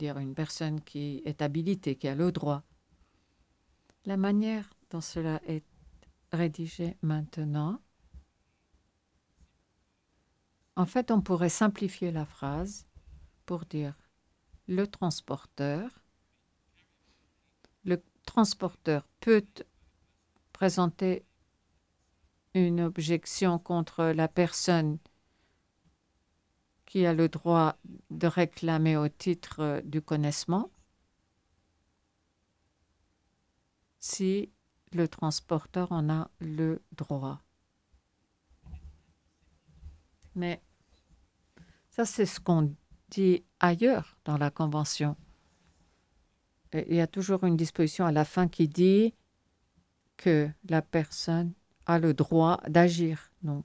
c'est-à-dire une personne qui est habilitée, qui a le droit. La manière dont cela est rédigé maintenant, en fait, on pourrait simplifier la phrase pour dire le transporteur. Le transporteur peut présenter une objection contre la personne qui a le droit de réclamer au titre du connaissement si le transporteur en a le droit. Mais ça, c'est ce qu'on dit ailleurs dans la Convention. Et il y a toujours une disposition à la fin qui dit que la personne a le droit d'agir. Donc,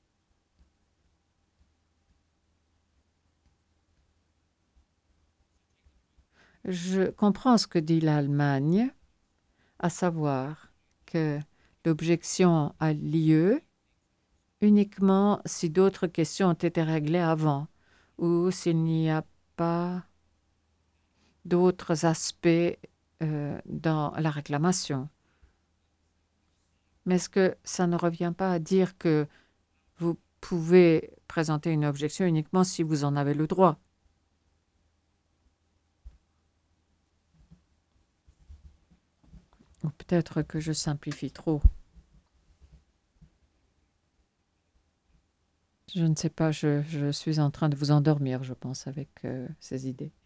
je comprends ce que dit l'Allemagne, à savoir que l'objection a lieu uniquement si d'autres questions ont été réglées avant ou s'il n'y a pas d'autres aspects dans la réclamation. Mais est-ce que ça ne revient pas à dire que vous pouvez présenter une objection uniquement si vous en avez le droit? Ou peut-être que je simplifie trop. Je ne sais pas, je suis en train de vous endormir, je pense, avec ces idées.